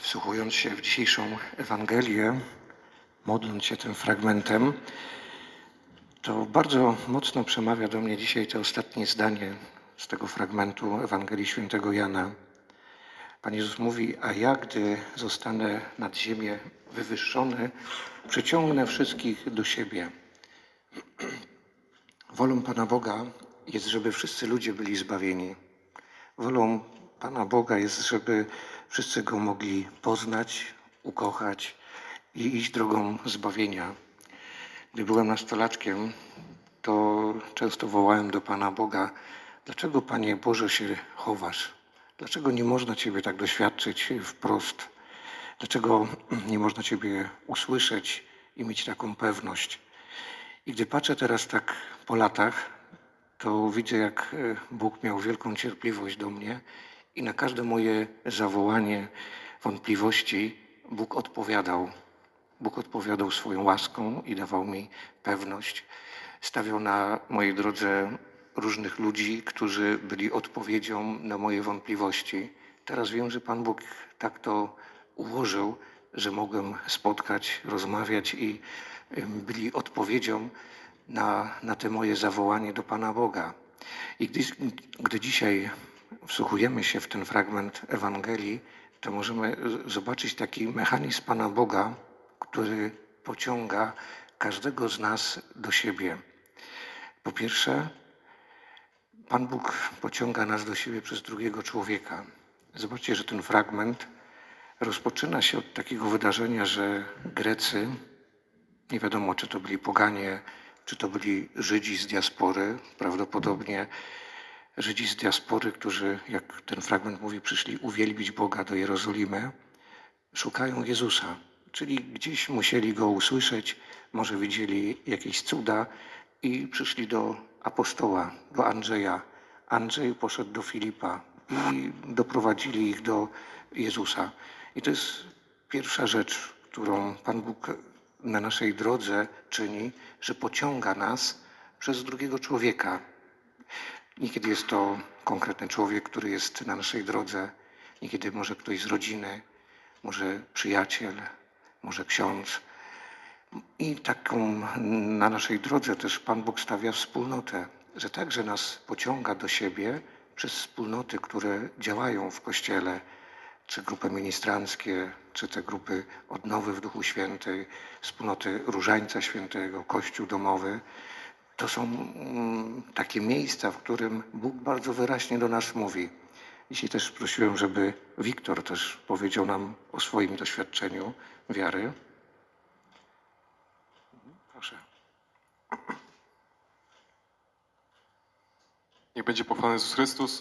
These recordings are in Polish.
Wsłuchując się w dzisiejszą Ewangelię, modląc się tym fragmentem, to bardzo mocno przemawia do mnie dzisiaj to ostatnie zdanie z tego fragmentu Ewangelii Świętego Jana. Pan Jezus mówi: a ja, gdy zostanę nad ziemię wywyższony, przyciągnę wszystkich do siebie. Wolą Pana Boga jest, żeby wszyscy ludzie byli zbawieni. Wolą Pana Boga jest, żeby wszyscy Go mogli poznać, ukochać i iść drogą zbawienia. Gdy byłem nastolatkiem, to często wołałem do Pana Boga: dlaczego, Panie Boże, się chowasz? Dlaczego nie można Ciebie tak doświadczyć wprost? Dlaczego nie można Ciebie usłyszeć i mieć taką pewność? I gdy patrzę teraz tak po latach, to widzę, jak Bóg miał wielką cierpliwość do mnie i na każde moje zawołanie, wątpliwości Bóg odpowiadał. Bóg odpowiadał swoją łaską i dawał mi pewność. Stawiał na mojej drodze różnych ludzi, którzy byli odpowiedzią na moje wątpliwości. Teraz wiem, że Pan Bóg tak to ułożył, że mogłem spotkać, rozmawiać i byli odpowiedzią na te moje zawołanie do Pana Boga. I gdy dzisiaj wsłuchujemy się w ten fragment Ewangelii, to możemy zobaczyć taki mechanizm Pana Boga, który pociąga każdego z nas do siebie. Po pierwsze, Pan Bóg pociąga nas do siebie przez drugiego człowieka. Zobaczcie, że ten fragment rozpoczyna się od takiego wydarzenia, że Grecy, nie wiadomo, czy to byli poganie, czy to byli Żydzi z diaspory, prawdopodobnie Żydzi z diaspory, którzy, jak ten fragment mówi, przyszli uwielbić Boga do Jerozolimy, szukają Jezusa. Czyli gdzieś musieli Go usłyszeć, może widzieli jakieś cuda i przyszli do apostoła, do Andrzeja. Andrzej poszedł do Filipa i doprowadzili ich do Jezusa. I to jest pierwsza rzecz, którą Pan Bóg na naszej drodze czyni, że pociąga nas przez drugiego człowieka. Niekiedy jest to konkretny człowiek, który jest na naszej drodze, niekiedy może ktoś z rodziny, może przyjaciel, może ksiądz. I taką na naszej drodze też Pan Bóg stawia wspólnotę, że także nas pociąga do siebie przez wspólnoty, które działają w Kościele, czy grupy ministranckie, czy te grupy odnowy w Duchu Świętej, wspólnoty Różańca Świętego, Kościół domowy. To są takie miejsca, w którym Bóg bardzo wyraźnie do nas mówi. Dzisiaj też prosiłem, żeby Wiktor też powiedział nam o swoim doświadczeniu wiary. Proszę. Niech będzie pochwalony Jezus Chrystus.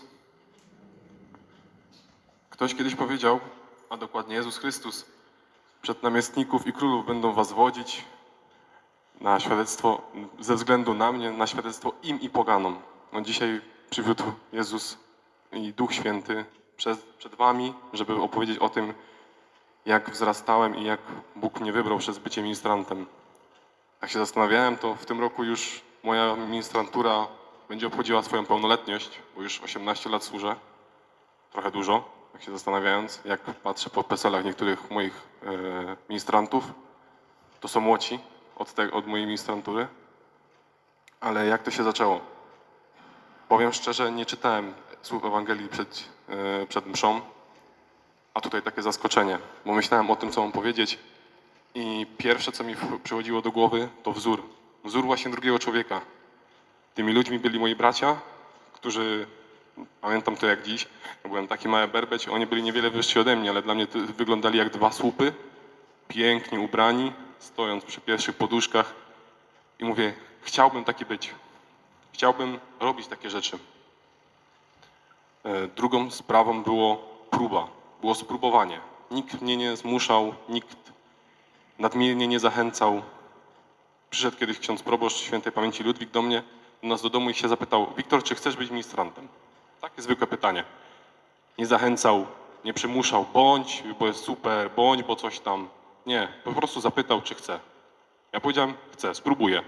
Ktoś kiedyś powiedział, a dokładnie Jezus Chrystus: przed namiestników i królów będą was wodzić na świadectwo, ze względu na mnie, na świadectwo im i poganom. No dzisiaj przywiódł Jezus i Duch Święty przed wami, żeby opowiedzieć o tym, jak wzrastałem i jak Bóg mnie wybrał przez bycie ministrantem. Jak się zastanawiałem, to w tym roku już moja ministrantura będzie obchodziła swoją pełnoletność, bo już 18 lat służę. Trochę dużo, jak się zastanawiając, jak patrzę po PESEL-ach niektórych moich ministrantów, to są młodsi od mojej ministrantury. Ale jak to się zaczęło? Powiem szczerze, nie czytałem słów Ewangelii przed mszą, a tutaj takie zaskoczenie, bo myślałem o tym, co mam powiedzieć i pierwsze, co mi przychodziło do głowy, to wzór. Wzór właśnie drugiego człowieka. Tymi ludźmi byli moi bracia, którzy, pamiętam to jak dziś, ja byłem taki mały berbeć, oni byli niewiele wyżsi ode mnie, ale dla mnie to wyglądali jak dwa słupy, pięknie ubrani, stojąc przy pierwszych poduszkach i mówię: chciałbym taki być. Chciałbym robić takie rzeczy. Drugą sprawą było spróbowanie. Nikt mnie nie zmuszał, nikt nadmiernie nie zachęcał. Przyszedł kiedyś ksiądz proboszcz świętej pamięci Ludwik do mnie, do nas do domu i się zapytał: Wiktor, czy chcesz być ministrantem? Takie zwykłe pytanie. Nie zachęcał, nie przymuszał, bądź, bo jest super, bądź, bo coś tam. Nie, po prostu zapytał, czy chce. Ja powiedziałem: chcę, spróbuję.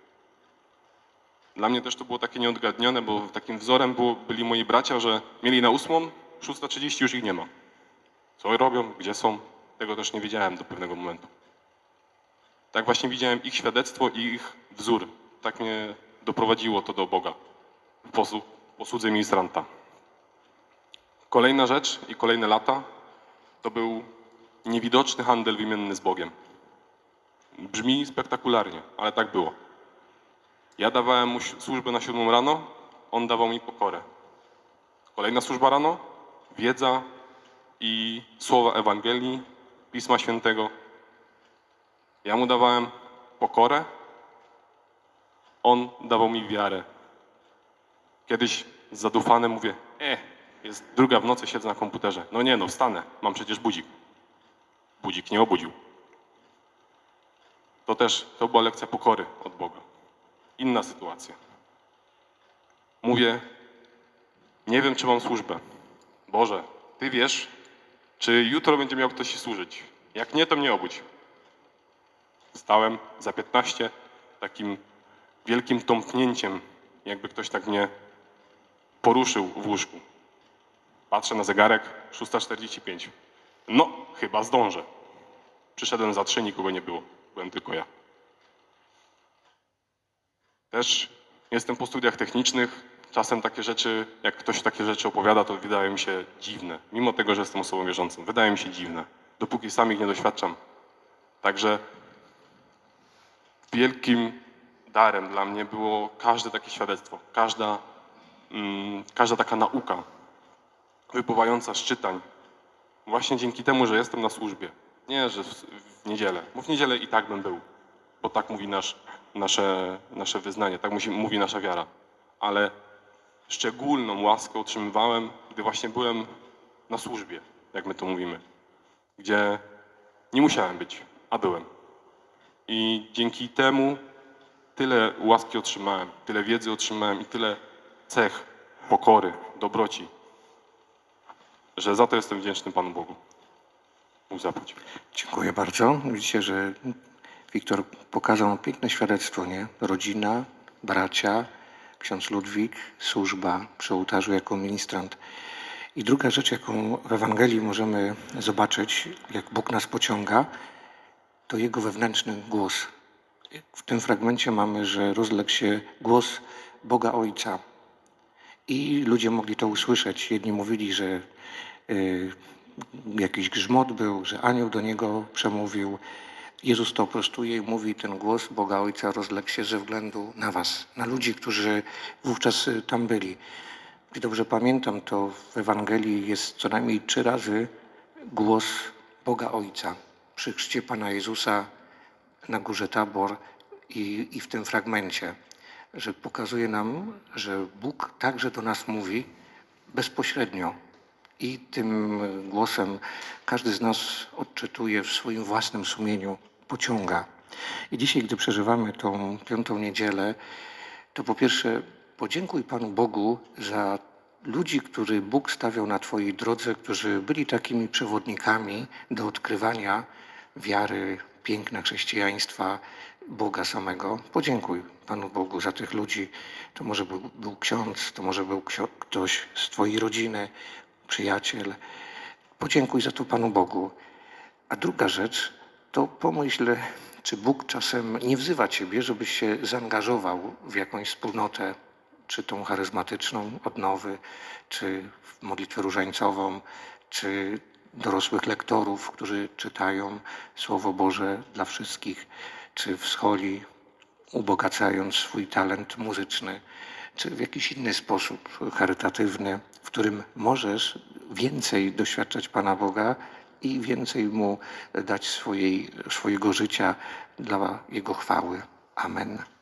Dla mnie też to było takie nieodgadnione, bo takim wzorem byli moi bracia, że mieli na 8, 6:30 już ich nie ma. Co robią, gdzie są, tego też nie wiedziałem do pewnego momentu. Tak właśnie widziałem ich świadectwo i ich wzór. Tak mnie doprowadziło to do Boga w posłudze ministranta. Kolejna rzecz i kolejne lata to był niewidoczny handel wymienny z Bogiem. Brzmi spektakularnie, ale tak było. Ja dawałem mu służbę na 7 rano, on dawał mi pokorę. Kolejna służba rano, wiedza i słowa Ewangelii, Pisma Świętego. Ja mu dawałem pokorę, on dawał mi wiarę. Kiedyś zadufany mówię, jest 2 w nocy, siedzę na komputerze. No nie no, wstanę, mam przecież budzik. Budzik nie obudził. To była lekcja pokory od Boga. Inna sytuacja. Mówię, nie wiem, czy mam służbę. Boże, Ty wiesz, czy jutro będzie miał ktoś się służyć. Jak nie, to mnie obudź. Stałem za 15 takim wielkim tąpnięciem, jakby ktoś tak mnie poruszył w łóżku. Patrzę na zegarek, 6:45. No, chyba zdążę. Przyszedłem za 3, nikogo nie było. Byłem tylko ja. Też jestem po studiach technicznych. Czasem takie rzeczy, jak ktoś takie rzeczy opowiada, to wydaje mi się dziwne. Mimo tego, że jestem osobą wierzącą. Wydaje mi się dziwne. Dopóki sam ich nie doświadczam. Także wielkim darem dla mnie było każde takie świadectwo. Każda taka nauka wypływająca z czytań. Właśnie dzięki temu, że jestem na służbie. Nie, że w niedzielę. Bo w niedzielę i tak bym był. Bo tak mówi nasze wyznanie, tak mówi nasza wiara. Ale szczególną łaskę otrzymywałem, gdy właśnie byłem na służbie, jak my to mówimy. Gdzie nie musiałem być, a byłem. I dzięki temu tyle łaski otrzymałem, tyle wiedzy otrzymałem i tyle cech pokory, dobroci, że za to jestem wdzięczny Panu Bogu. Bóg zapłać. Dziękuję bardzo. Widzicie, że Wiktor pokazał piękne świadectwo, nie? Rodzina, bracia, ksiądz Ludwik, służba przy ołtarzu jako ministrant. I druga rzecz, jaką w Ewangelii możemy zobaczyć, jak Bóg nas pociąga, to Jego wewnętrzny głos. W tym fragmencie mamy, że rozległ się głos Boga Ojca. I ludzie mogli to usłyszeć. Jedni mówili, że jakiś grzmot był, że anioł do niego przemówił. Jezus to prostuje i mówi, ten głos Boga Ojca rozległ się ze względu na was, na ludzi, którzy wówczas tam byli. Gdy dobrze pamiętam, to w Ewangelii jest co najmniej 3 razy głos Boga Ojca. Przy chrzcie Pana Jezusa na górze Tabor i w tym fragmencie, że pokazuje nam, że Bóg także do nas mówi bezpośrednio. I tym głosem każdy z nas odczytuje w swoim własnym sumieniu, pociąga. I dzisiaj, gdy przeżywamy tą 5. niedzielę, to po pierwsze podziękuj Panu Bogu za ludzi, których Bóg stawiał na Twojej drodze, którzy byli takimi przewodnikami do odkrywania wiary, piękna chrześcijaństwa, Boga samego. Podziękuj Panu Bogu za tych ludzi. To może był ksiądz, to może był ktoś z Twojej rodziny, przyjaciel. Podziękuj za to Panu Bogu. A druga rzecz, to pomyśl, czy Bóg czasem nie wzywa Ciebie, żebyś się zaangażował w jakąś wspólnotę, czy tą charyzmatyczną odnowy, czy w modlitwę różańcową, czy dorosłych lektorów, którzy czytają Słowo Boże dla wszystkich, czy w scholi, ubogacając swój talent muzyczny, czy w jakiś inny sposób charytatywny, w którym możesz więcej doświadczać Pana Boga i więcej Mu dać swojego życia dla Jego chwały. Amen.